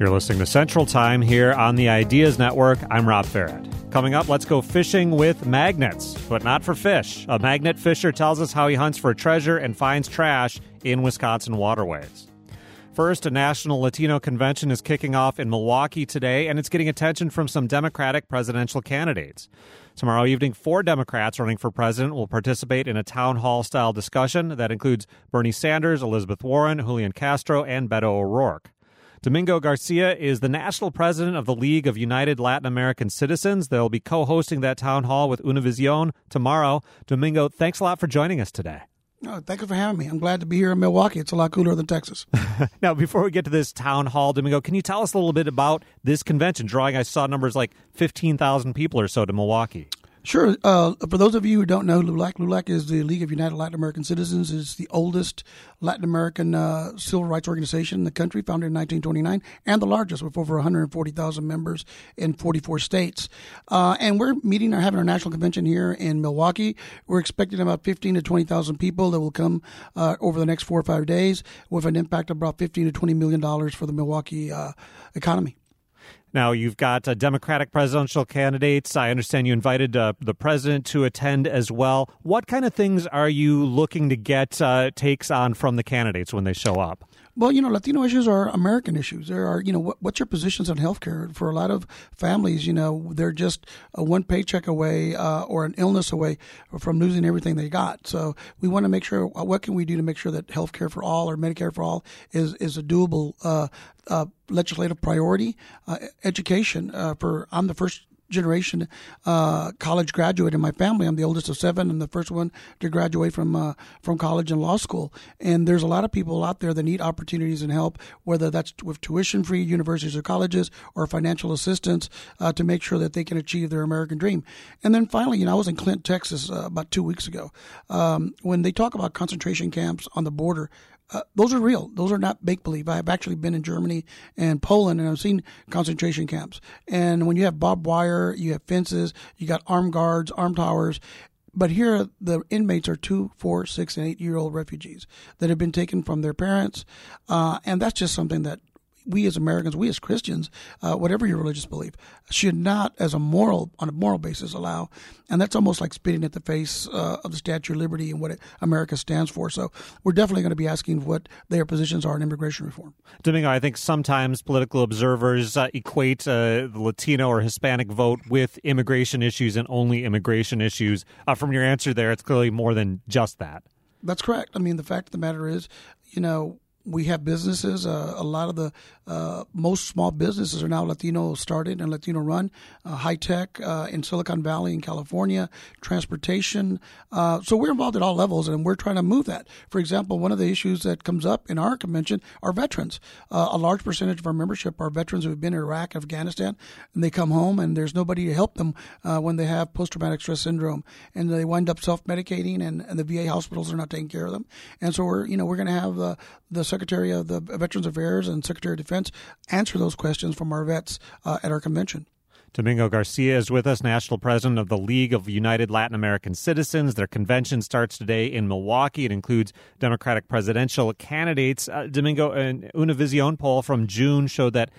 You're listening to Central Time here on the Ideas Network. I'm Rob Farrett. Coming up, let's go fishing with magnets, but not for fish. A magnet fisher tells us how he hunts for treasure and finds trash in Wisconsin waterways. First, a national Latino convention is kicking off in Milwaukee today, and it's getting attention from some Democratic presidential candidates. Tomorrow evening, 4 Democrats running for president will participate in a town hall-style discussion that includes Bernie Sanders, Elizabeth Warren, Julian Castro, and Beto O'Rourke. Domingo Garcia is the national president of the League of United Latin American Citizens. They'll be co-hosting that town hall with Univision tomorrow. Domingo, thanks a lot for joining us today. Oh, thank you for having me. I'm glad to be here in Milwaukee. It's a lot cooler than Texas. Now, before we get to this town hall, Domingo, can you tell us a little bit about this convention? Drawing, I saw numbers like 15,000 people or so to Milwaukee. Sure. For those of you who don't know LULAC is the League of United Latin American Citizens. It's the oldest Latin American civil rights organization in the country, founded in 1929, and the largest with over 140,000 members in 44 states. And we're having our national convention here in Milwaukee. We're expecting about 15 to 20,000 people that will come over the next 4 or 5 days with an impact of about $15 to $20 million for the Milwaukee economy. Now, you've got Democratic presidential candidates. I understand you invited the president to attend as well. What kind of things are you looking to get takes on from the candidates when they show up? Well, Latino issues are American issues. There are, what's your positions on healthcare? For a lot of families, they're just one paycheck away or an illness away from losing everything they got. So we want to make sure, what can we do to make sure that healthcare for all or Medicare for all is a doable legislative priority? Education I'm the first generation college graduate in my family. I'm the oldest of 7 and the first one to graduate from college and law school. And there's a lot of people out there that need opportunities and help, whether that's with tuition-free universities or colleges or financial assistance to make sure that they can achieve their American dream. And then finally, I was in Clint, Texas about 2 weeks ago. When they talk about concentration camps on the border, those are real. Those are not make-believe. I have actually been in Germany and Poland, and I've seen concentration camps. And when you have barbed wire, you have fences, you got armed guards, armed towers. But here, the inmates are 2, 4, 6, and 8-year-old refugees that have been taken from their parents. And that's just something that we as Americans, we as Christians, whatever your religious belief, should not, on a moral basis, allow. And that's almost like spitting at the face of the Statue of Liberty and what America stands for. So we're definitely going to be asking what their positions are on immigration reform. Domingo, I think sometimes political observers equate the Latino or Hispanic vote with immigration issues and only immigration issues. From your answer there, it's clearly more than just that. That's correct. I mean, the fact of the matter is, we have businesses. A lot of the most small businesses are now Latino started and Latino run. High tech in Silicon Valley in California, transportation. So we're involved at all levels, and we're trying to move that. For example, one of the issues that comes up in our convention are veterans. A large percentage of our membership are veterans who have been in Iraq, Afghanistan, and they come home and there's nobody to help them when they have post-traumatic stress syndrome, and they wind up self-medicating, and the VA hospitals are not taking care of them. And so we're going to have the Secretary of the Veterans Affairs and Secretary of Defense answer those questions from our vets at our convention. Domingo Garcia is with us, national president of the League of United Latin American Citizens. Their convention starts today in Milwaukee. It includes Democratic presidential candidates. Domingo, an Univision poll from June showed that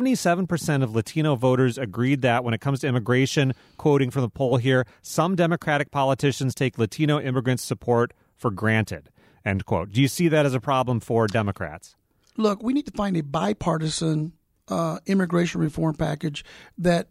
77% of Latino voters agreed that when it comes to immigration, quoting from the poll here, some Democratic politicians take Latino immigrants' support for granted. End quote. Do you see that as a problem for Democrats? Look, we need to find a bipartisan immigration reform package that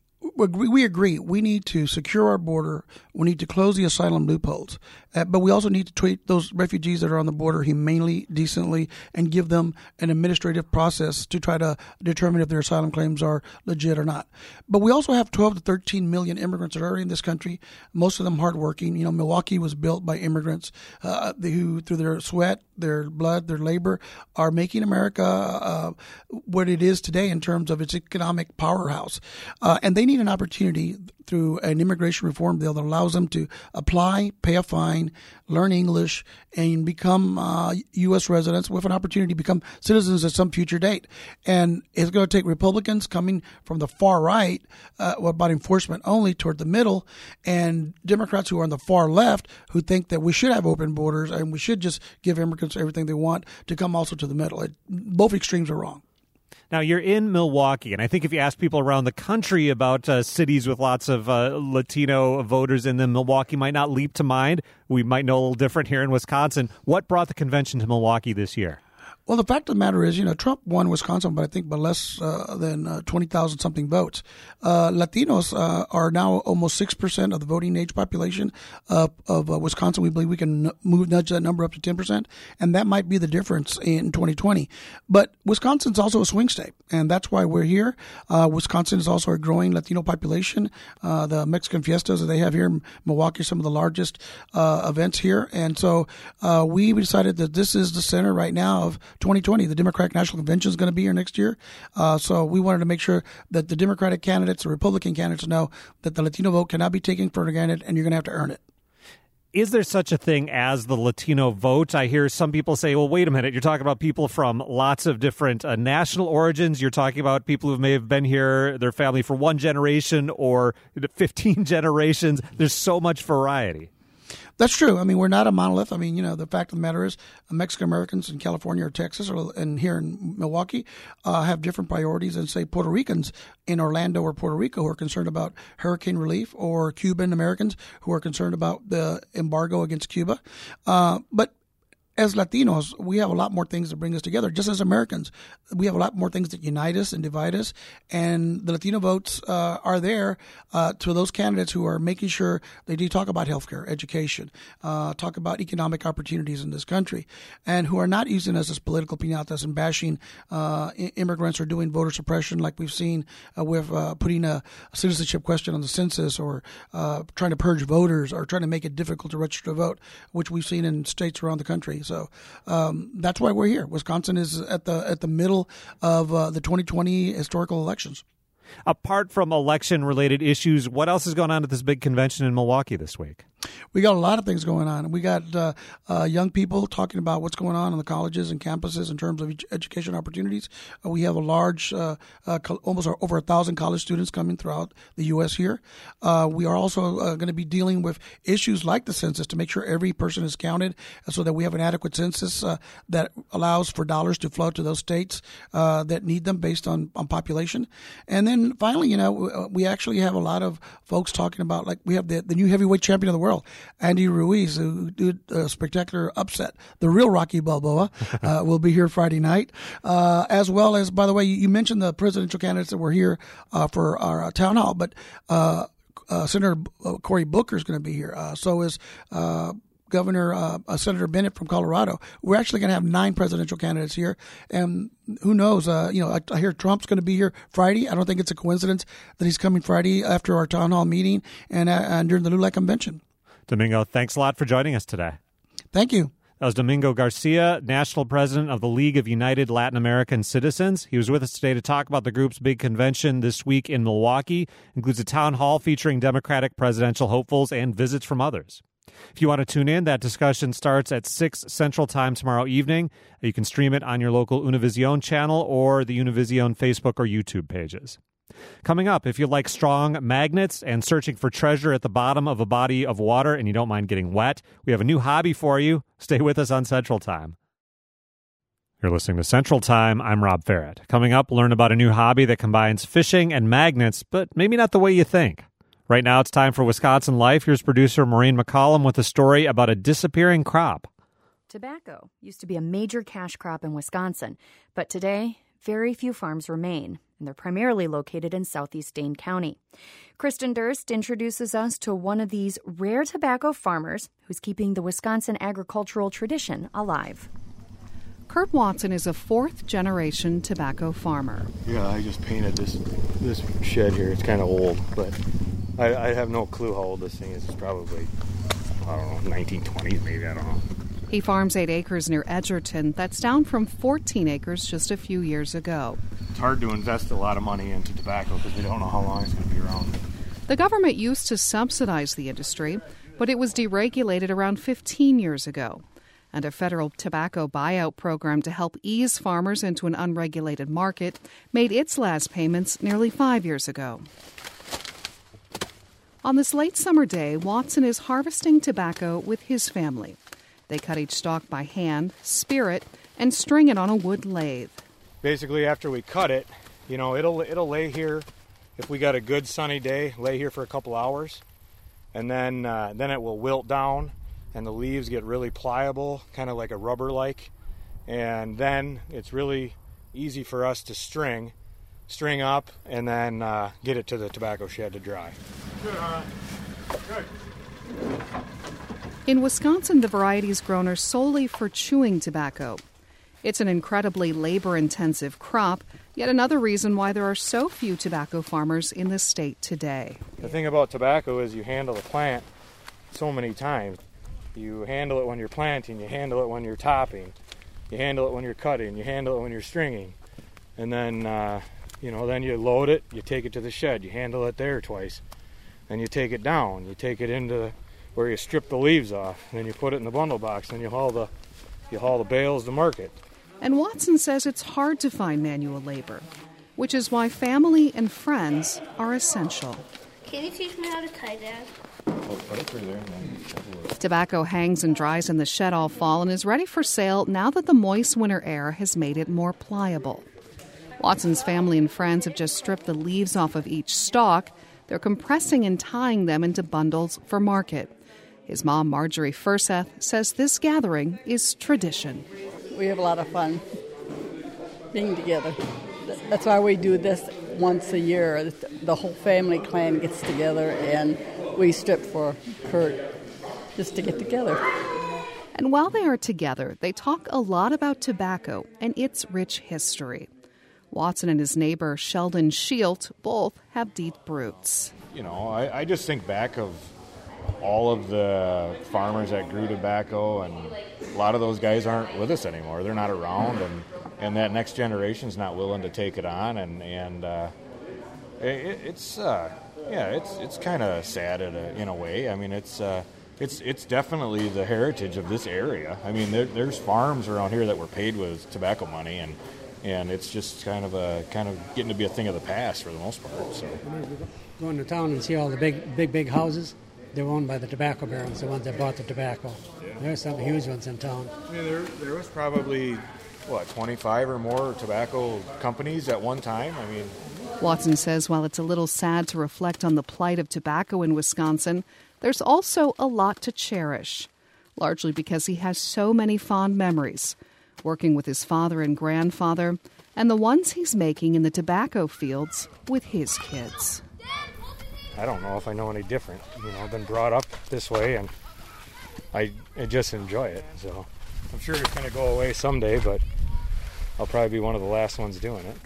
we agree. We need to secure our border. We need to close the asylum loopholes. But we also need to treat those refugees that are on the border humanely, decently, and give them an administrative process to try to determine if their asylum claims are legit or not. But we also have 12 to 13 million immigrants that are already in this country, most of them hardworking. Milwaukee was built by immigrants who, through their sweat, their blood, their labor, are making America what it is today in terms of its economic powerhouse. And they need an opportunity through an immigration reform bill that allows them to apply, pay a fine, learn English, and become U.S. residents with an opportunity to become citizens at some future date. And it's going to take Republicans coming from the far right about enforcement only toward the middle, and Democrats who are on the far left who think that we should have open borders and we should just give immigrants everything they want to come also to the middle. Both extremes are wrong. Now, you're in Milwaukee, and I think if you ask people around the country about cities with lots of Latino voters in them, Milwaukee might not leap to mind. We might know a little different here in Wisconsin. What brought the convention to Milwaukee this year? Well, the fact of the matter is, Trump won Wisconsin, but I think by less than 20,000 something votes. Latinos are now almost 6% of the voting age population of Wisconsin. We believe we can nudge that number up to 10%, and that might be the difference in 2020. But Wisconsin's also a swing state, and that's why we're here. Wisconsin is also a growing Latino population. The Mexican fiestas that they have here in Milwaukee are some of the largest events here, and so we decided that this is the center right now of 2020. The Democratic National Convention is going to be here next year. So we wanted to make sure that the Democratic candidates, the Republican candidates know that the Latino vote cannot be taken for granted and you're going to have to earn it. Is there such a thing as the Latino vote? I hear some people say, well, wait a minute, you're talking about people from lots of different national origins. You're talking about people who may have been here, their family for one generation or 15 generations. There's so much variety. That's true. I mean, we're not a monolith. I mean, the fact of the matter is Mexican Americans in California or Texas and here in Milwaukee have different priorities than, say, Puerto Ricans in Orlando or Puerto Rico who are concerned about hurricane relief, or Cuban Americans who are concerned about the embargo against Cuba. But as Latinos, we have a lot more things that bring us together. Just as Americans, we have a lot more things that unite us and divide us. And the Latino votes are there to those candidates who are making sure they do talk about healthcare, education, talk about economic opportunities in this country, and who are not using us as political piñatas and bashing immigrants or doing voter suppression like we've seen with putting a citizenship question on the census, or trying to purge voters, or trying to make it difficult to register to vote, which we've seen in states around the country. So that's why we're here. Wisconsin is at the middle of the 2020 historical elections. Apart from election-related issues, what else is going on at this big convention in Milwaukee this week? We got a lot of things going on. We got young people talking about what's going on in the colleges and campuses in terms of education opportunities. We have a large, almost over 1,000 college students coming throughout the U.S. here. We are also going to be dealing with issues like the census to make sure every person is counted, so that we have an adequate census that allows for dollars to flow to those states that need them based on population. And then finally, we actually have a lot of folks talking about, like, we have the new heavyweight champion of the world, Andy Ruiz, who did a spectacular upset. The real Rocky Balboa will be here Friday night, as well as, by the way, you mentioned the presidential candidates that were here for our town hall, but Senator Cory Booker is going to be here. So is Governor Senator Bennett from Colorado. We're actually going to have 9 presidential candidates here, and who knows? I hear Trump's going to be here Friday. I don't think it's a coincidence that he's coming Friday after our town hall meeting and during the LULAC convention. Domingo, thanks a lot for joining us today. Thank you. That was Domingo Garcia, National President of the League of United Latin American Citizens. He was with us today to talk about the group's big convention this week in Milwaukee. It includes a town hall featuring Democratic presidential hopefuls and visits from others. If you want to tune in, that discussion starts at 6 Central Time tomorrow evening. You can stream it on your local Univision channel or the Univision Facebook or YouTube pages. Coming up, if you like strong magnets and searching for treasure at the bottom of a body of water and you don't mind getting wet, we have a new hobby for you. Stay with us on Central Time. You're listening to Central Time. I'm Rob Ferret. Coming up, learn about a new hobby that combines fishing and magnets, but maybe not the way you think. Right now, it's time for Wisconsin Life. Here's producer Maureen McCollum with a story about a disappearing crop. Tobacco used to be a major cash crop in Wisconsin, but today, very few farms remain, and they're primarily located in southeast Dane County. Kristen Durst introduces us to one of these rare tobacco farmers who's keeping the Wisconsin agricultural tradition alive. Kurt Watson is a fourth-generation tobacco farmer. Yeah, I just painted this shed here. It's kind of old, but I have no clue how old this thing is. It's probably, I don't know, 1920s maybe, I don't know. He farms 8 acres near Edgerton. That's down from 14 acres just a few years ago. It's hard to invest a lot of money into tobacco because we don't know how long it's going to be around. The government used to subsidize the industry, but it was deregulated around 15 years ago. And a federal tobacco buyout program to help ease farmers into an unregulated market made its last payments nearly 5 years ago. On this late summer day, Watson is harvesting tobacco with his family. They cut each stalk by hand, spear it, and string it on a wood lathe. basically after we cut it, it'll lay here. If we got a good sunny day, lay here for a couple hours, and then it will wilt down, and the leaves get really pliable, kind of like a rubber-like, and then it's really easy for us to string up, and then get it to the tobacco shed to dry. Good. In Wisconsin, the variety is grown solely for chewing tobacco. It's an incredibly labor-intensive crop, yet another reason why there are so few tobacco farmers in the state today. The thing about tobacco is you handle the plant so many times. You handle it when you're planting, you handle it when you're topping, you handle it when you're cutting, you handle it when you're stringing, and then then you load it, you take it to the shed, you handle it there twice, then you take it down, you take it into where you strip the leaves off, then you put it in the bundle box, then you haul the bales to market. And Watson says it's hard to find manual labor, which is why family and friends are essential. Can you teach me how to tie that? Tobacco hangs and dries in the shed all fall and is ready for sale now that the moist winter air has made it more pliable. Watson's family and friends have just stripped the leaves off of each stalk. They're compressing and tying them into bundles for market. His mom, Marjorie Furseth, says this gathering is tradition. We have a lot of fun being together. That's why we do this once a year. The whole family clan gets together and we strip for Kurt just to get together. And while they are together, they talk a lot about tobacco and its rich history. Watson and his neighbor, Sheldon Shield, both have deep roots. I just think back of all of the farmers that grew tobacco, and a lot of those guys aren't with us anymore. They're not around, and that next generation's not willing to take it on, and it's kind of sad in a way. I mean, it's definitely the heritage of this area. I mean, there's farms around here that were paid with tobacco money, and it's just kind of getting to be a thing of the past for the most part. So going to town and see all the big houses. They're owned by the tobacco barons, the ones that bought the tobacco. Yeah. There's some huge ones in town. I mean, there was probably 25 or more tobacco companies at one time. I mean, Watson says while it's a little sad to reflect on the plight of tobacco in Wisconsin, there's also a lot to cherish, largely because he has so many fond memories, working with his father and grandfather, and the ones he's making in the tobacco fields with his kids. I don't know if I know any different. I've been brought up this way, and I just enjoy it. So I'm sure it's going to go away someday, but I'll probably be one of the last ones doing it.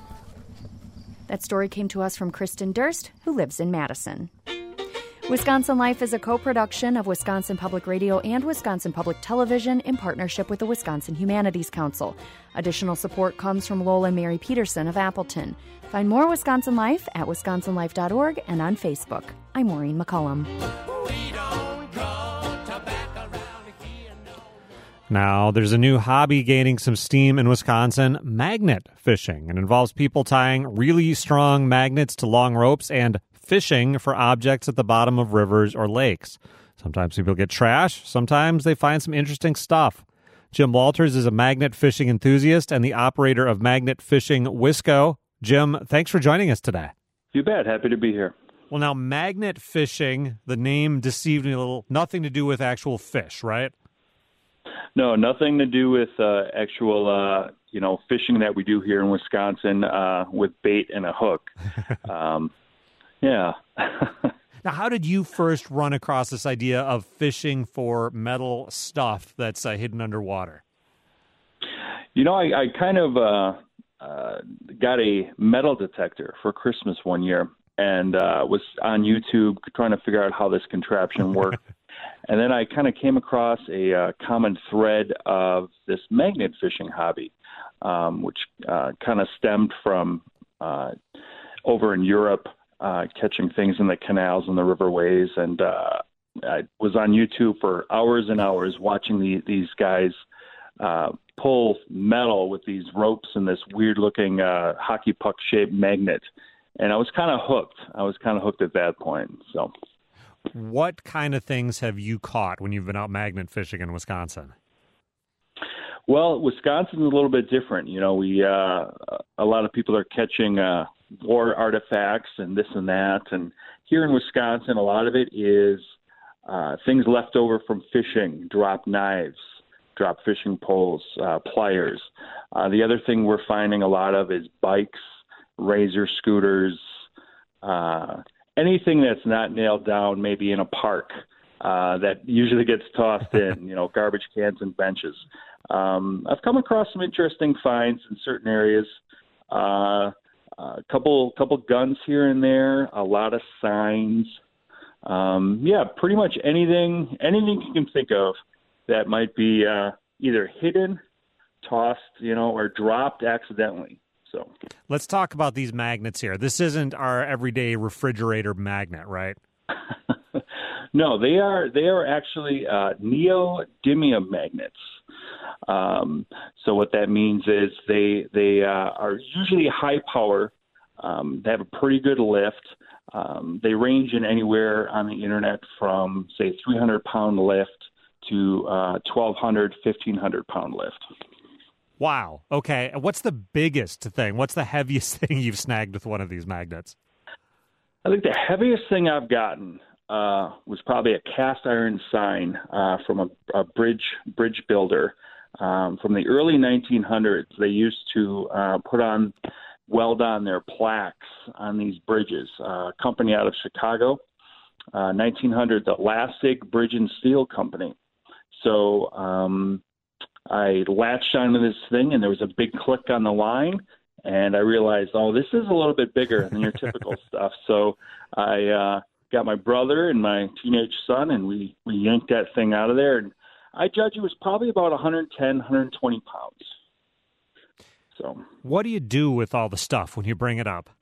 That story came to us from Kristen Durst, who lives in Madison. Wisconsin Life is a co-production of Wisconsin Public Radio and Wisconsin Public Television in partnership with the Wisconsin Humanities Council. Additional support comes from Lowell and Mary Peterson of Appleton. Find more Wisconsin Life at wisconsinlife.org and on Facebook. I'm Maureen McCullum. Now, there's a new hobby gaining some steam in Wisconsin, magnet fishing. It involves people tying really strong magnets to long ropes and fishing for objects at the bottom of rivers or lakes. Sometimes people get trash. Sometimes they find some interesting stuff. Jim Walters is a magnet fishing enthusiast and the operator of Magnet Fishing Wisco. Jim, thanks for joining us today. You bet. Happy to be here. Well, now, magnet fishing, the name deceived me a little. Nothing to do with actual fish, right? No, nothing to do with actual, fishing that we do here in Wisconsin with bait and a hook. Yeah. Now, how did you first run across this idea of fishing for metal stuff that's hidden underwater? I kind of got a metal detector for Christmas one year and was on YouTube trying to figure out how this contraption worked. And then I kind of came across a common thread of this magnet fishing hobby, which kind of stemmed from over in Europe, catching things in the canals and the riverways. And I was on YouTube for hours and hours watching these guys pull metal with these ropes and this weird-looking hockey puck-shaped magnet. And I was kind of hooked. At that point. So, what kind of things have you caught when you've been out magnet fishing in Wisconsin? Well, Wisconsin's a little bit different. You know, we a lot of people are catching war artifacts and this and that, and here in Wisconsin, a lot of it is things left over from fishing, drop knives, drop fishing poles, pliers. The other thing we're finding a lot of is bikes, razor scooters, anything that's not nailed down, maybe in a park, that usually gets tossed in, you know, garbage cans and benches. I've come across some interesting finds in certain areas. A couple guns here and there, a lot of signs. Pretty much anything you can think of that might be either hidden, tossed, you know, or dropped accidentally. So let's talk about these magnets here. This isn't our everyday refrigerator magnet, right? No, they are actually neodymium magnets. So what that means is they are usually high power. They have a pretty good lift. They range in anywhere on the internet from, say, 300-pound lift to 1,200, 1,500-pound lift. Wow. Okay. What's the biggest thing? What's the heaviest thing you've snagged with one of these magnets? I think the heaviest thing I've gotten was probably a cast iron sign from a bridge builder from the early 1900s. They used to weld on their plaques on these bridges. A company out of Chicago, 1900, the Lassig Bridge and Steel Company. So I latched onto this thing, and there was a big click on the line, and I realized, this is a little bit bigger than your typical stuff. So I got my brother and my teenage son, and we yanked that thing out of there, and I judge it was probably about 110, 120 pounds. So, what do you do with all the stuff when you bring it up?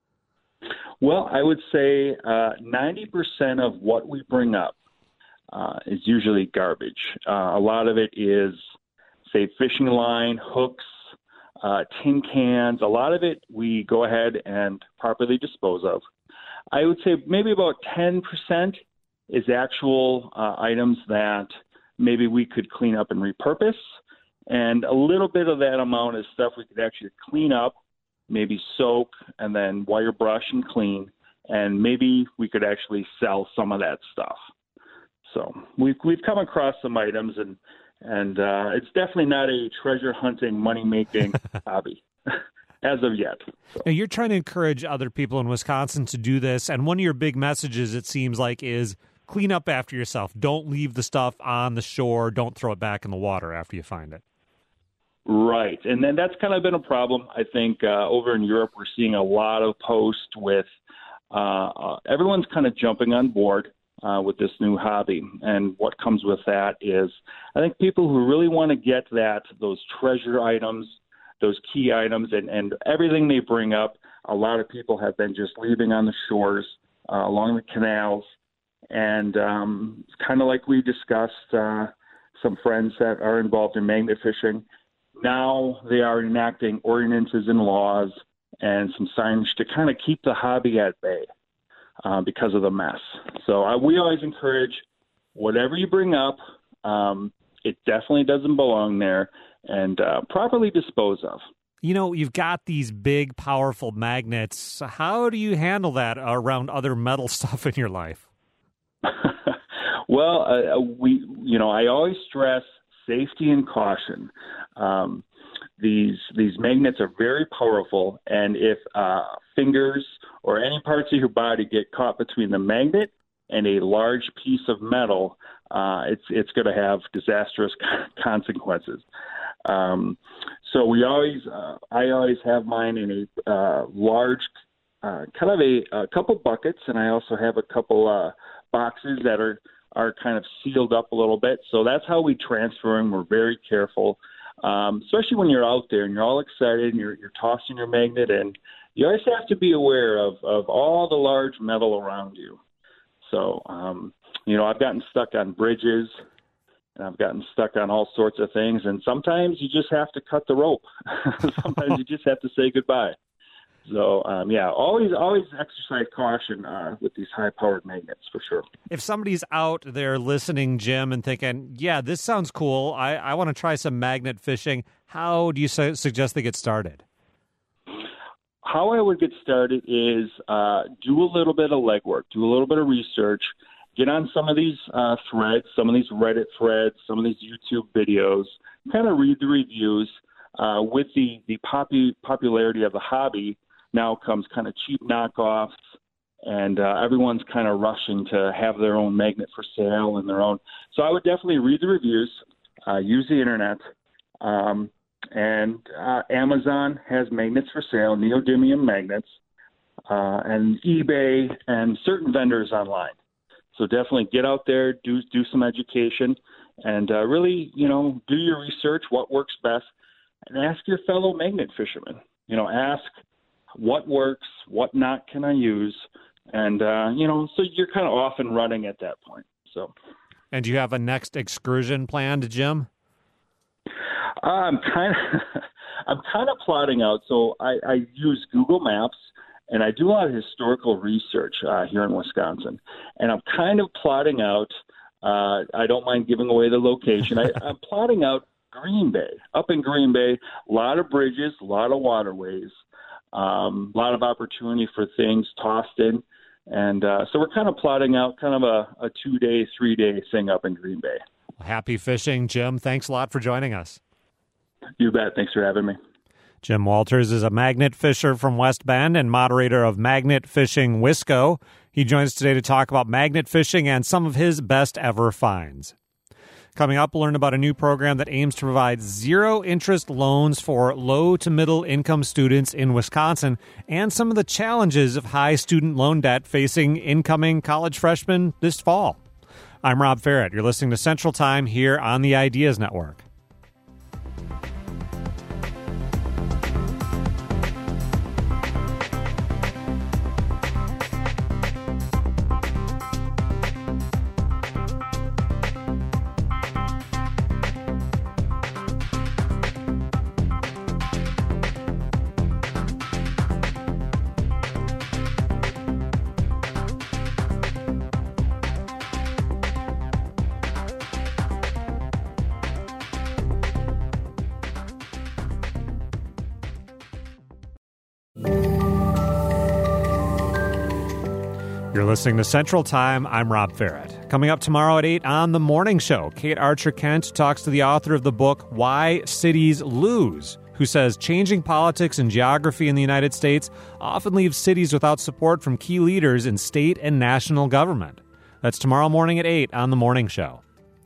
Well, I would say 90% of what we bring up is usually garbage. A lot of it is, say, fishing line, hooks, tin cans. A lot of it we go ahead and properly dispose of. I would say maybe about 10% is actual items that maybe we could clean up and repurpose. And a little bit of that amount is stuff we could actually clean up, maybe soak, and then wire brush and clean. And maybe we could actually sell some of that stuff. So we've come across some items, and it's definitely not a treasure hunting, money making hobby as of yet. So. Now, you're trying to encourage other people in Wisconsin to do this, and one of your big messages, it seems like, is clean up after yourself. Don't leave the stuff on the shore. Don't throw it back in the water after you find it. Right, and then that's kind of been a problem. I think over in Europe, we're seeing a lot of posts with everyone's kind of jumping on board with this new hobby. And what comes with that is, I think people who really want to get those treasure items, those key items, and everything they bring up, a lot of people have been just leaving on the shores, along the canals. And kind of like we discussed, some friends that are involved in magnet fishing, now they are enacting ordinances and laws and some signage to kind of keep the hobby at bay because of the mess. So we always encourage whatever you bring up, it definitely doesn't belong there, and properly dispose of. You know, you've got these big, powerful magnets. How do you handle that around other metal stuff in your life? Well, I always stress safety and caution. These magnets are very powerful, and if fingers or any parts of your body get caught between the magnet and a large piece of metal, it's going to have disastrous consequences. So I always have mine in a large, kind of a couple buckets, and I also have a couple boxes that are kind of sealed up a little bit. So that's how we transfer them. We're very careful, especially when you're out there and you're all excited and you're tossing your magnet, and you always have to be aware of all the large metal around you. So, I've gotten stuck on bridges, and I've gotten stuck on all sorts of things, and sometimes you just have to cut the rope. Sometimes you just have to say goodbye. So, always exercise caution with these high-powered magnets for sure. If somebody's out there listening, Jim, and thinking, yeah, this sounds cool, I want to try some magnet fishing, how do you suggest they get started? How I would get started is do a little bit of legwork, do a little bit of research, get on some of these threads, some of these Reddit threads, some of these YouTube videos, kind of read the reviews. With the popularity of the hobby, now comes kind of cheap knockoffs, and everyone's kind of rushing to have their own magnet for sale and their own. So I would definitely read the reviews, use the internet, and Amazon has magnets for sale, neodymium magnets, and eBay and certain vendors online. So definitely get out there, do some education, and really, do your research, what works best, and ask your fellow magnet fishermen. Ask what works, what not can I use, and so you're kind of off and running at that point. So, and do you have a next excursion planned, Jim? I'm kind of plotting out. So I use Google Maps, and I do a lot of historical research here in Wisconsin, and I'm kind of plotting out. I don't mind giving away the location. I'm plotting out Green Bay. Up in Green Bay, a lot of bridges, a lot of waterways, a lot of opportunity for things tossed in. And so we're kind of plotting out kind of a 2-day, 3-day thing up in Green Bay. Happy fishing, Jim. Thanks a lot for joining us. You bet. Thanks for having me. Jim Walters is a magnet fisher from West Bend and moderator of Magnet Fishing Wisco. He joins us today to talk about magnet fishing and some of his best ever finds. Coming up, we'll learn about a new program that aims to provide zero-interest loans for low to middle-income students in Wisconsin and some of the challenges of high student loan debt facing incoming college freshmen this fall. I'm Rob Ferret. You're listening to Central Time here on the Ideas Network. You're listening to Central Time. I'm Rob Ferret. Coming up tomorrow at 8 on The Morning Show, Kate Archer-Kent talks to the author of the book Why Cities Lose, who says changing politics and geography in the United States often leaves cities without support from key leaders in state and national government. That's tomorrow morning at 8 on The Morning Show.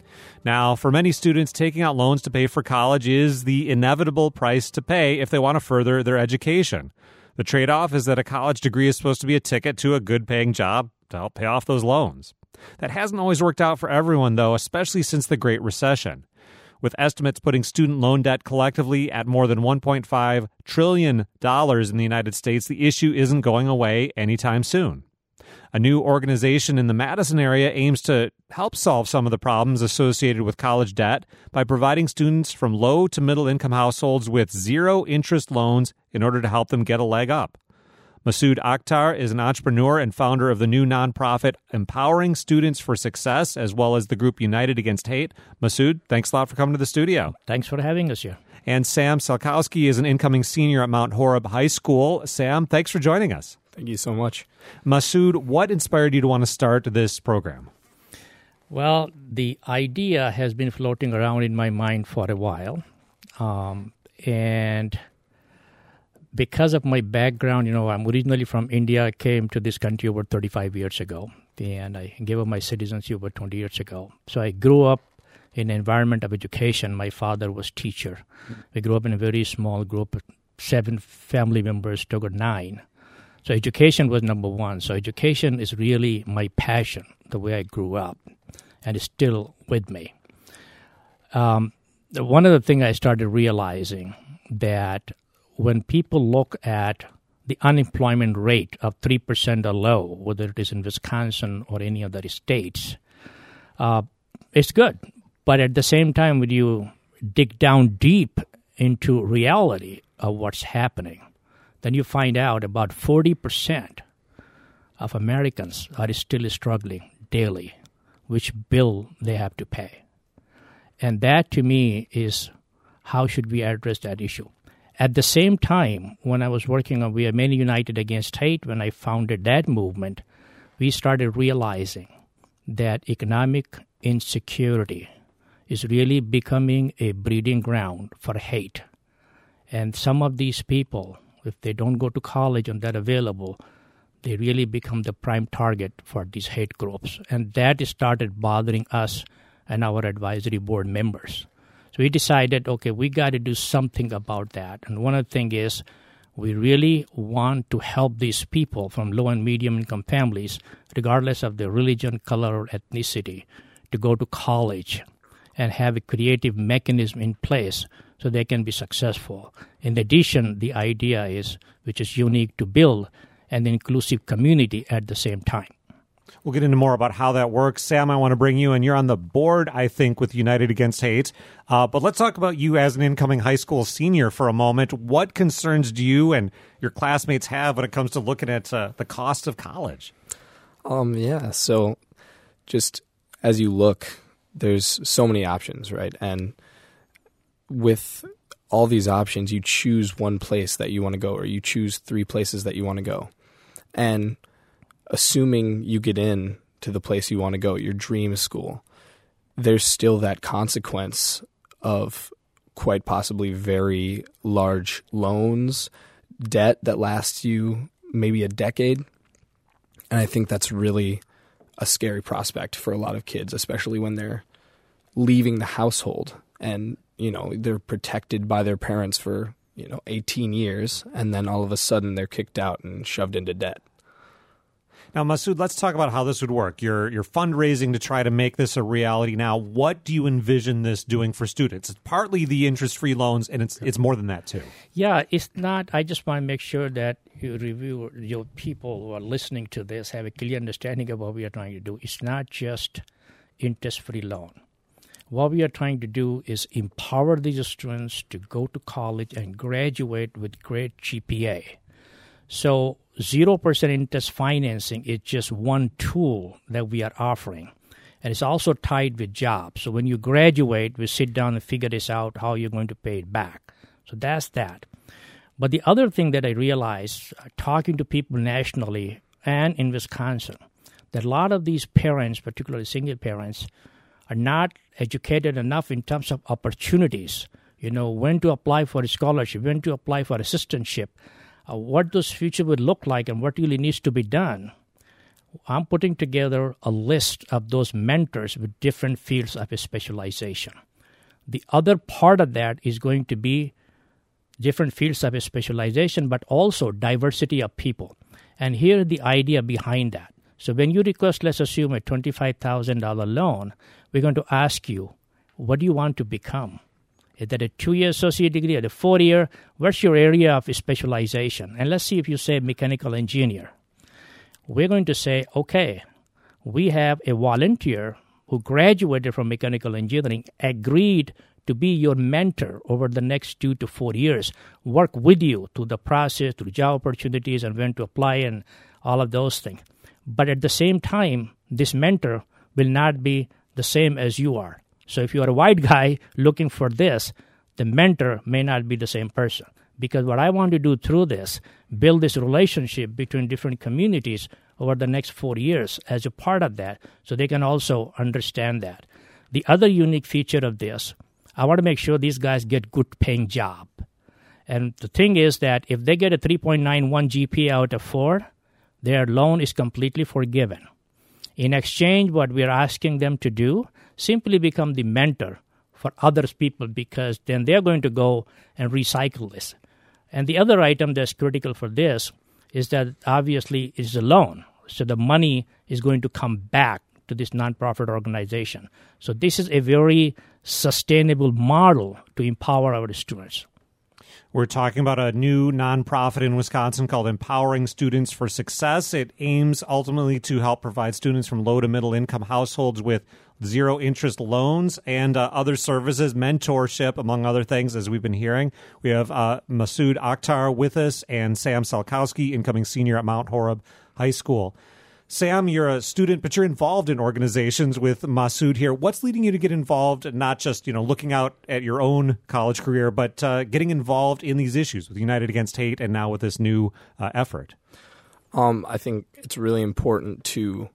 Now, for many students, taking out loans to pay for college is the inevitable price to pay if they want to further their education. The trade-off is that a college degree is supposed to be a ticket to a good-paying job to help pay off those loans. That hasn't always worked out for everyone, though, especially since the Great Recession. With estimates putting student loan debt collectively at more than $1.5 trillion in the United States, the issue isn't going away anytime soon. A new organization in the Madison area aims to help solve some of the problems associated with college debt by providing students from low to middle income households with zero-interest loans in order to help them get a leg up. Masood Akhtar is an entrepreneur and founder of the new nonprofit Empowering Students for Success, as well as the group United Against Hate. Masood, thanks a lot for coming to the studio. Thanks for having us here. And Sam Salkowski is an incoming senior at Mount Horeb High School. Sam, thanks for joining us. Thank you so much. Masood, what inspired you to want to start this program? Well, the idea has been floating around in my mind for a while. And because of my background, I'm originally from India. I came to this country over 35 years ago, and I gave up my citizenship over 20 years ago. So I grew up in an environment of education. My father was teacher. We grew up in a very small group, 7 family members, took 9. So education was number one. So education is really my passion, the way I grew up, and it's still with me. One of the things I started realizing that when people look at the unemployment rate of 3% or low, whether it is in Wisconsin or any other states, it's good. But at the same time, when you dig down deep into reality of what's happening, then you find out about 40% of Americans are still struggling daily, which bill they have to pay. And that, to me, is how should we address that issue. At the same time, when I was working on We Are Many United Against Hate, when I founded that movement, we started realizing that economic insecurity is really becoming a breeding ground for hate. And some of these people, if they don't go to college and they're available, they really become the prime target for these hate groups. And that started bothering us and our advisory board members. So we decided, okay, we got to do something about that. And one of the things is we really want to help these people from low and medium income families, regardless of their religion, color, or ethnicity, to go to college and have a creative mechanism in place so they can be successful. In addition, the idea is, which is unique to build an inclusive community at the same time. We'll get into more about how that works. Sam, I want to bring you in. You're on the board, I think, with United Against Hate. But let's talk about you as an incoming high school senior for a moment. What concerns do you and your classmates have when it comes to looking at the cost of college? So just as you look, there's so many options, right? And with all these options, you choose one place that you want to go, or you choose 3 places that you want to go. And assuming you get in to the place you want to go, your dream school, there's still that consequence of quite possibly very large loans, debt that lasts you maybe a decade. And I think that's really a scary prospect for a lot of kids, especially when they're leaving the household and, they're protected by their parents for, 18 years, and then all of a sudden they're kicked out and shoved into debt. Now, Masood, let's talk about how this would work. You're fundraising to try to make this a reality now. What do you envision this doing for students? It's partly the interest-free loans, and it's more than that, too. Yeah, it's not. I just want to make sure that your people who are listening to this have a clear understanding of what we are trying to do. It's not just interest-free loan. What we are trying to do is empower these students to go to college and graduate with great GPA. So 0% interest financing is just one tool that we are offering. And it's also tied with jobs. So when you graduate, we sit down and figure this out, how you're going to pay it back. So that's that. But the other thing that I realized, talking to people nationally and in Wisconsin, that a lot of these parents, particularly single parents, are not educated enough in terms of opportunities. When to apply for a scholarship, when to apply for assistantship, what those future would look like and what really needs to be done. I'm putting together a list of those mentors with different fields of specialization. The other part of that is going to be different fields of specialization, but also diversity of people. And here's the idea behind that. So when you request, let's assume, a $25,000 loan, we're going to ask you, what do you want to become? Is that a 2-year associate degree or a 4-year? What's your area of specialization? And let's see if you say mechanical engineer. We're going to say, okay, we have a volunteer who graduated from mechanical engineering, agreed to be your mentor over the next 2 to 4 years, work with you through the process, through job opportunities and when to apply and all of those things. But at the same time, this mentor will not be the same as you are. So if you are a white guy looking for this, the mentor may not be the same person. Because what I want to do through this, build this relationship between different communities over the next 4 years as a part of that, so they can also understand that. The other unique feature of this, I want to make sure these guys get good paying job. And the thing is that if they get a 3.91 GPA out of 4, their loan is completely forgiven. In exchange, what we are asking them to do, simply become the mentor for other people, because then they're going to go and recycle this. And the other item that's critical for this is that obviously it's a loan. So the money is going to come back to this nonprofit organization. So this is a very sustainable model to empower our students. We're talking about a new nonprofit in Wisconsin called Empowering Students for Success. It aims ultimately to help provide students from low to middle income households with zero interest loans and other services, mentorship, among other things, as we've been hearing. We have Masood Akhtar with us and Sam Salkowski, incoming senior at Mount Horeb High School. Sam, you're a student, but you're involved in organizations with Masood here. What's leading you to get involved, not just looking out at your own college career, but getting involved in these issues with United Against Hate and now with this new effort? I think it's really important to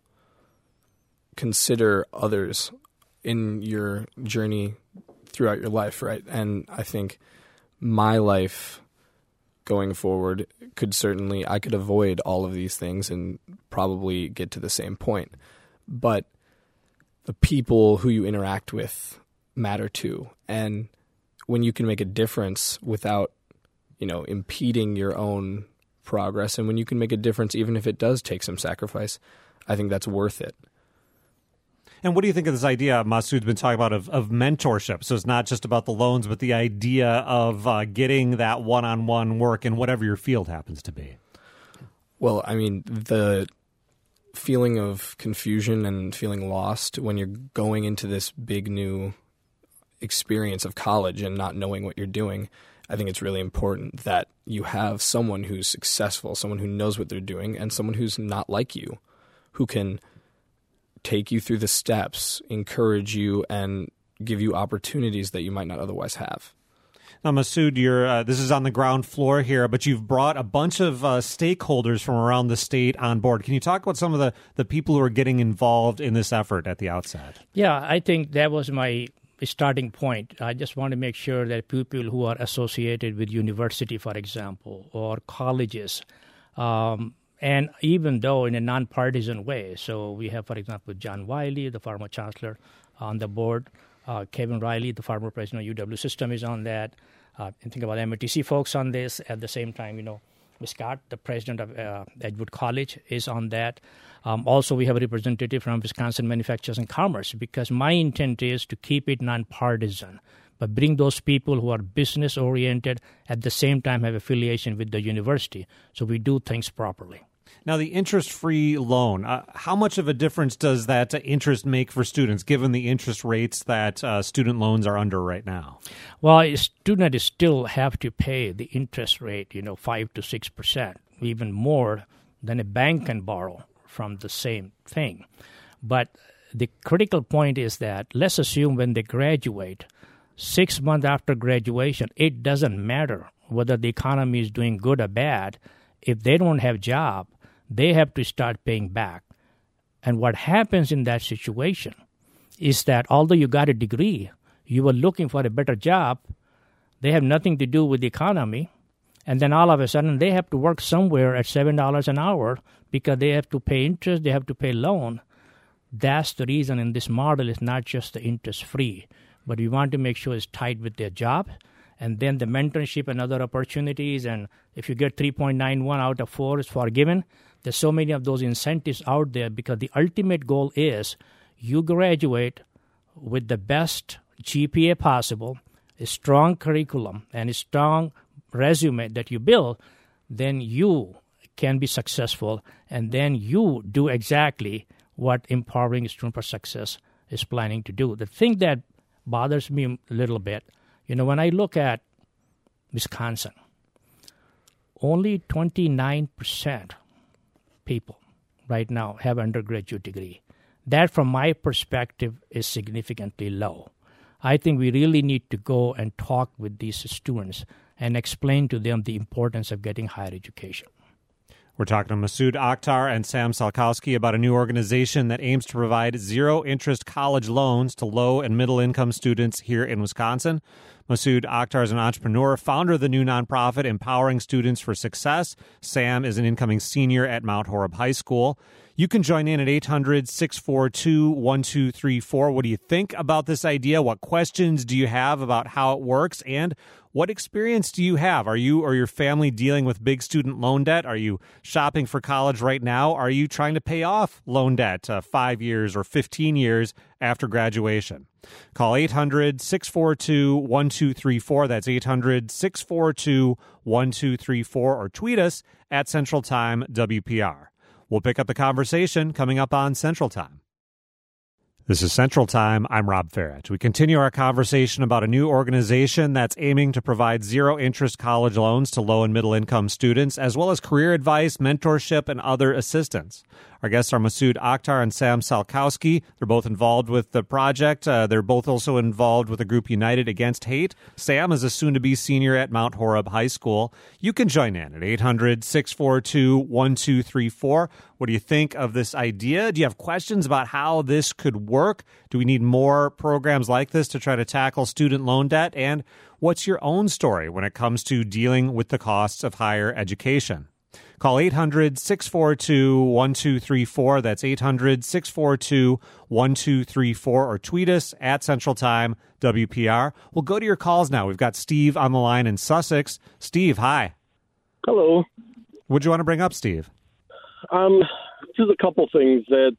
consider others in your journey throughout your life, right? And I think my life going forward I could avoid all of these things and probably get to the same point. But the people who you interact with matter too. And when you can make a difference without, impeding your own progress, and when you can make a difference even if it does take some sacrifice, I think that's worth it. And what do you think of this idea Masood's been talking about of mentorship? So it's not just about the loans, but the idea of getting that one-on-one work in whatever your field happens to be. Well, I mean, the feeling of confusion and feeling lost when you're going into this big new experience of college and not knowing what you're doing, I think it's really important that you have someone who's successful, someone who knows what they're doing, and someone who's not like you, who can take you through the steps, encourage you, and give you opportunities that you might not otherwise have. Now, Masood, this is on the ground floor here, but you've brought a bunch of stakeholders from around the state on board. Can you talk about some of the people who are getting involved in this effort at the outset? Yeah, I think that was my starting point. I just want to make sure that people who are associated with university, for example, or colleges, and even though in a nonpartisan way. So we have, for example, John Wiley, the former chancellor, on the board. Kevin Riley, the former president of UW System, is on that. And think about MITC folks on this. At the same time, Scott, the president of Edgewood College, is on that. Also, we have a representative from Wisconsin Manufacturers and Commerce, because my intent is to keep it nonpartisan, but bring those people who are business-oriented, at the same time have affiliation with the university, so we do things properly. Now, the interest-free loan, how much of a difference does that interest make for students, given the interest rates that student loans are under right now? Well, a student still have to pay the interest rate, 5 to 6%, even more than a bank can borrow from the same thing. But the critical point is that let's assume when they graduate, 6 months after graduation, it doesn't matter whether the economy is doing good or bad. If they don't have a job, they have to start paying back. And what happens in that situation is that although you got a degree, you were looking for a better job, they have nothing to do with the economy, and then all of a sudden they have to work somewhere at $7 an hour because they have to pay interest, they have to pay loan. That's the reason in this model is not just the interest-free, but we want to make sure it's tied with their job, and then the mentorship and other opportunities. And if you get 3.91 out of 4 is forgiven, there's so many of those incentives out there, because the ultimate goal is you graduate with the best GPA possible, a strong curriculum, and a strong resume that you build, then you can be successful, and then you do exactly what Empowering Students for Success is planning to do. The thing that bothers me a little bit, when I look at Wisconsin, only 29% people right now have undergraduate degree. That, from my perspective, is significantly low. I think we really need to go and talk with these students and explain to them the importance of getting higher education. We're talking to Masood Akhtar and Sam Salkowski about a new organization that aims to provide zero-interest college loans to low- and middle-income students here in Wisconsin. Masood Akhtar is an entrepreneur, founder of the new nonprofit Empowering Students for Success. Sam is an incoming senior at Mount Horeb High School. You can join in at 800-642-1234. What do you think about this idea? What questions do you have about how it works? And what experience do you have? Are you or your family dealing with big student loan debt? Are you shopping for college right now? Are you trying to pay off loan debt 5 years or 15 years after graduation? Call 800-642-1234. That's 800-642-1234, or tweet us at Central Time WPR. We'll pick up the conversation coming up on Central Time. This is Central Time. I'm Rob Ferret. We continue our conversation about a new organization that's aiming to provide zero-interest college loans to low- and middle-income students, as well as career advice, mentorship, and other assistance. Our guests are Masood Akhtar and Sam Salkowski. They're both involved with the project. They're both also involved with the group United Against Hate. Sam is a soon-to-be senior at Mount Horeb High School. You can join in at 800-642-1234. What do you think of this idea? Do you have questions about how this could work? Do we need more programs like this to try to tackle student loan debt? And what's your own story when it comes to dealing with the costs of higher education? Call 800-642-1234. That's 800-642-1234, or tweet us at Central Time WPR. We'll go to your calls now. We've got Steve on the line in Sussex. Steve, hi. Hello. What do you want to bring up, Steve? Just a couple things that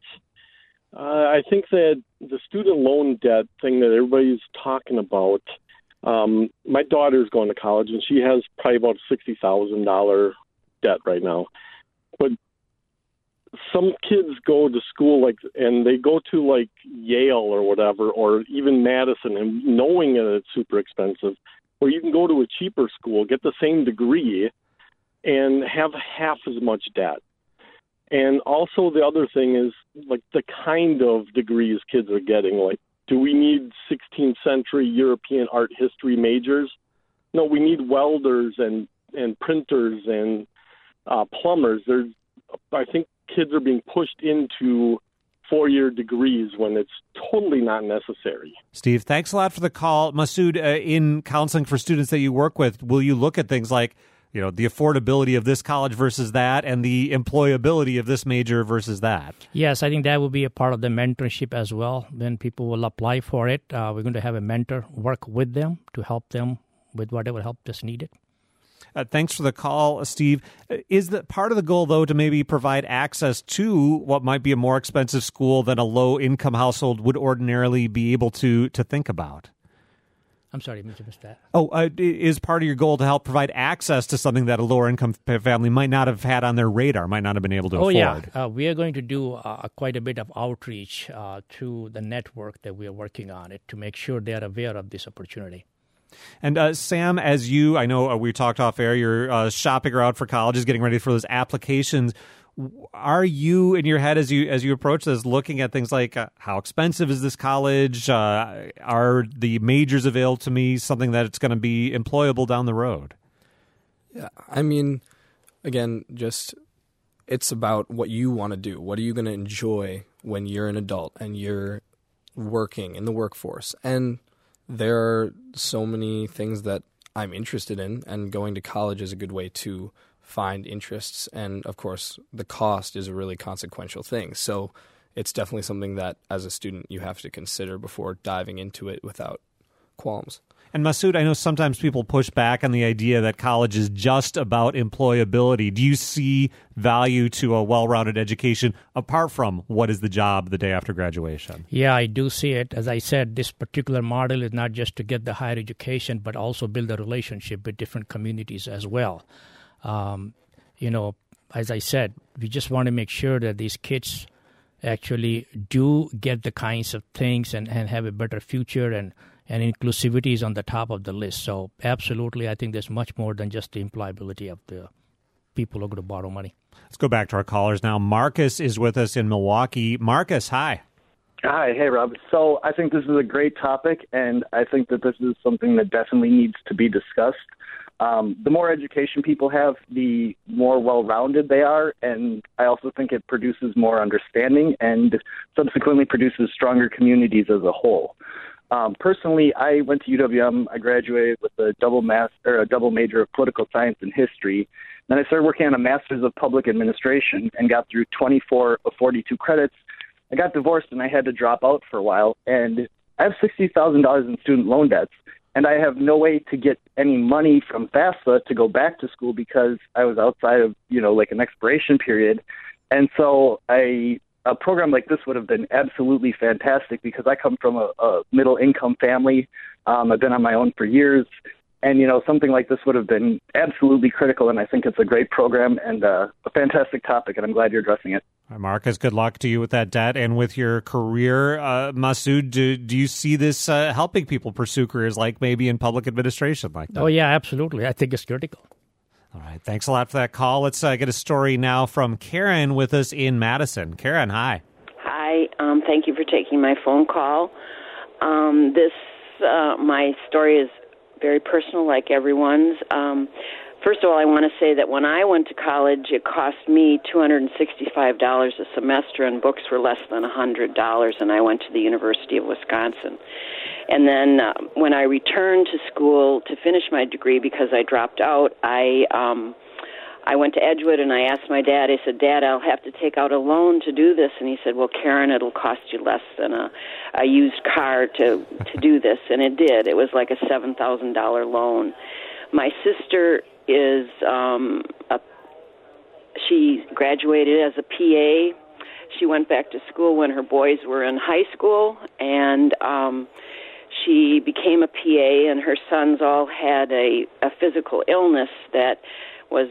I think that the student loan debt thing that everybody's talking about, my daughter's going to college, and she has probably about $60,000 debt right now. But some kids go to school and they go to Yale or whatever, or even Madison, and knowing that it's super expensive, or you can go to a cheaper school, get the same degree, and have half as much debt. And also the other thing is the kind of degrees kids are getting. Do we need 16th century European art history majors? No, we need welders and printers and plumbers. I think kids are being pushed into 4-year degrees when it's totally not necessary. Steve, thanks a lot for the call. Masood, in counseling for students that you work with, will you look at things like, the affordability of this college versus that, and the employability of this major versus that? Yes, I think that will be a part of the mentorship as well. When people will apply for it, we're going to have a mentor work with them to help them with whatever help is needed. Thanks for the call, Steve. Is that part of the goal, though, to maybe provide access to what might be a more expensive school than a low-income household would ordinarily be able to think about? I'm sorry, I missed that. Is part of your goal to help provide access to something that a lower-income family might not have had on their radar, might not have been able to afford? Yeah. We are going to do quite a bit of outreach to the network that we are working on it to make sure they are aware of this opportunity. And Sam, as I know we talked off air, you're shopping around for colleges, getting ready for those applications. Are you, in your head, as you approach this, looking at things like how expensive is this college? Are the majors available to me something that it's going to be employable down the road? Yeah, I mean, again, it's about what you want to do. What are you going to enjoy when you're an adult and you're working in the workforce? And there are so many things that I'm interested in, and going to college is a good way to find interests. And, of course, the cost is a really consequential thing. So it's definitely something that, as a student, you have to consider before diving into it without qualms. And Masood, I know sometimes people push back on the idea that college is just about employability. Do you see value to a well-rounded education apart from what is the job the day after graduation? Yeah, I do see it. As I said, this particular model is not just to get the higher education, but also build a relationship with different communities as well. As I said, we just want to make sure that these kids actually do get the kinds of things and have a better future, and inclusivity is on the top of the list. So absolutely, I think there's much more than just the employability of the people who are going to borrow money. Let's go back to our callers now. Marcus is with us in Milwaukee. Marcus, hi. Hi. Hey, Rob. So I think this is a great topic, and I think that this is something that definitely needs to be discussed. The more education people have, the more well-rounded they are, and I also think it produces more understanding and subsequently produces stronger communities as a whole. Personally, I went to UWM. I graduated with a double major of political science and history, Then I started working on a Master's of Public Administration and got through 24 of 42 credits. I got divorced and I had to drop out for a while. And I have $60,000 in student loan debts. And I have no way to get any money from FAFSA to go back to school because I was outside of, like an expiration period. And so a program like this would have been absolutely fantastic because I come from a middle-income family. I've been on my own for years. And, something like this would have been absolutely critical, and I think it's a great program and a fantastic topic, and I'm glad you're addressing it. All right, Marcus, good luck to you with that debt and with your career. Masood, do you see this helping people pursue careers like maybe in public administration like that? Oh, yeah, absolutely. I think it's critical. All right, thanks a lot for that call. Let's get a story now from Karen with us in Madison. Karen, hi. Hi, thank you for taking my phone call. My story is very personal, like everyone's. First of all, I want to say that when I went to college, it cost me $265 a semester, and books were less than $100, and I went to the University of Wisconsin. And then when I returned to school to finish my degree, because I dropped out, I went to Edgewood, and I asked my dad, I said, Dad, I'll have to take out a loan to do this. And he said, well, Karen, it'll cost you less than a used car to do this. And it did. It was like a $7,000 loan. My sister is, she graduated as a PA. She went back to school when her boys were in high school, and she became a PA, and her sons all had a physical illness that was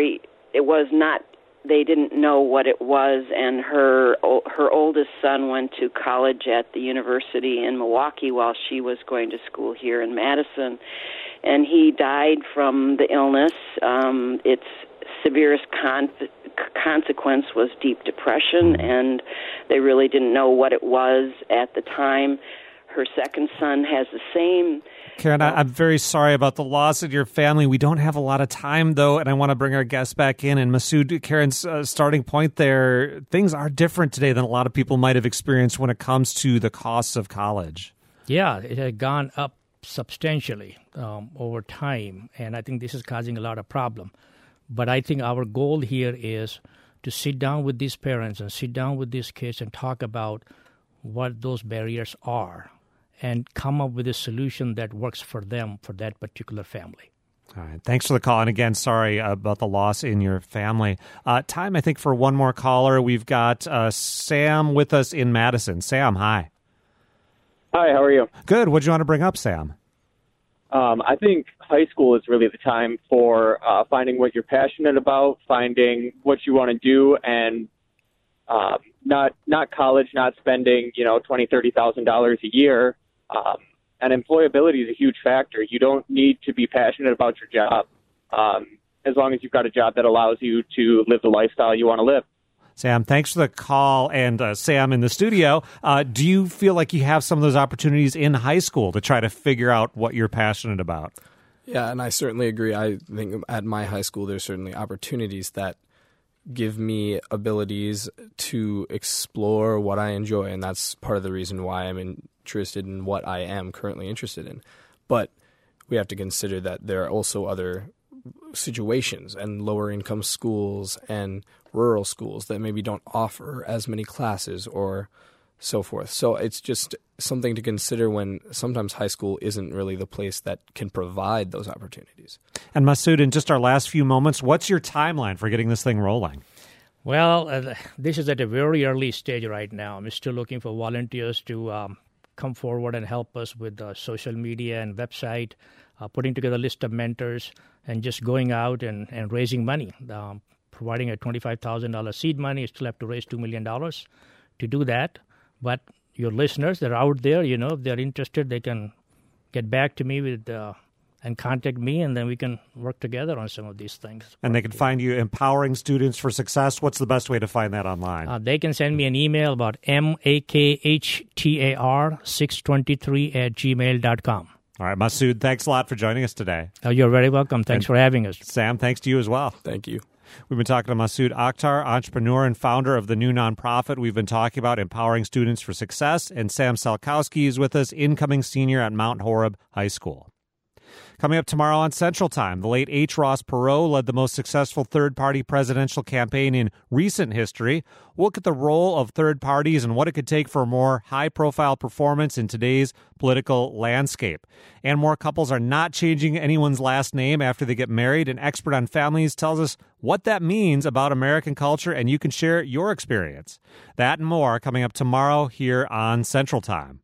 they didn't know what it was, and her oldest son went to college at the university in Milwaukee while she was going to school here in Madison, and he died from the illness. Its severest consequence was deep depression, and they really didn't know what it was at the time. Her second son has the same. Karen, I'm very sorry about the loss of your family. We don't have a lot of time, though, and I want to bring our guests back in. And Masood, Karen's starting point there, things are different today than a lot of people might have experienced when it comes to the costs of college. Yeah, it has gone up substantially over time, and I think this is causing a lot of problem. But I think our goal here is to sit down with these parents and sit down with these kids and talk about what those barriers are, and come up with a solution that works for them, for that particular family. All right. Thanks for the call. And again, sorry about the loss in your family. Time, I think, for one more caller. We've got Sam with us in Madison. Sam, hi. Hi, how are you? Good. What do you want to bring up, Sam? I think high school is really the time for finding what you're passionate about, finding what you want to do, and not college, not spending, $20,000, $30,000 a year. And employability is a huge factor. You don't need to be passionate about your job as long as you've got a job that allows you to live the lifestyle you want to live. Sam, thanks for the call. And Sam in the studio, do you feel like you have some of those opportunities in high school to try to figure out what you're passionate about? Yeah, and I certainly agree. I think at my high school, there's certainly opportunities that give me abilities to explore what I enjoy, and that's part of the reason why I'm interested in what I am currently interested in. But we have to consider that there are also other situations and lower income schools and rural schools that maybe don't offer as many classes or so forth. So it's just something to consider when sometimes high school isn't really the place that can provide those opportunities. And Masood, in just our last few moments, what's your timeline for getting this thing rolling? Well, this is at a very early stage right now. I'm still looking for volunteers to come forward and help us with social media and website, putting together a list of mentors, and just going out and raising money, providing a $25,000 seed money. You still have to raise $2 million to do that. But your listeners that are out there, if they're interested, they can get back to me with and contact me, and then we can work together on some of these things. And they can find you Empowering Students for Success. What's the best way to find that online? They can send me an email about makhtar623@gmail.com. All right, Masood, thanks a lot for joining us today. You're very welcome. Thanks for having us. Sam, thanks to you as well. Thank you. We've been talking to Masood Akhtar, entrepreneur and founder of the new nonprofit. We've been talking about Empowering Students for Success, and Sam Salkowski is with us, incoming senior at Mount Horeb High School. Coming up tomorrow on Central Time, the late H. Ross Perot led the most successful third-party presidential campaign in recent history. We'll look at the role of third parties and what it could take for a more high-profile performance in today's political landscape. And more couples are not changing anyone's last name after they get married. An expert on families tells us what that means about American culture, and you can share your experience. That and more coming up tomorrow here on Central Time.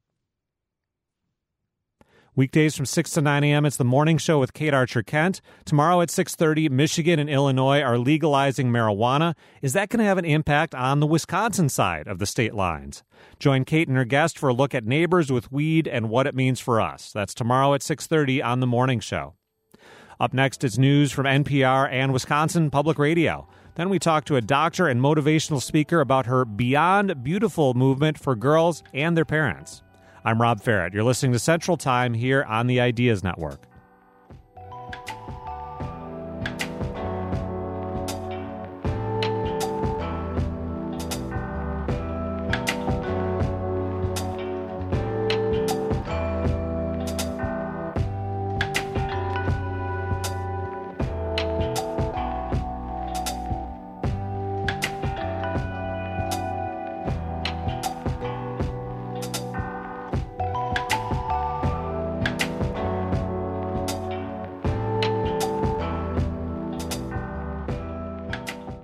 Weekdays from 6 to 9 a.m., it's the Morning Show with Kate Archer-Kent. Tomorrow at 6:30, Michigan and Illinois are legalizing marijuana. Is that going to have an impact on the Wisconsin side of the state lines? Join Kate and her guest for a look at neighbors with weed and what it means for us. That's tomorrow at 6:30 on the Morning Show. Up next, it's news from NPR and Wisconsin Public Radio. Then we talk to a doctor and motivational speaker about her Beyond Beautiful movement for girls and their parents. I'm Rob Ferrett. You're listening to Central Time here on the Ideas Network.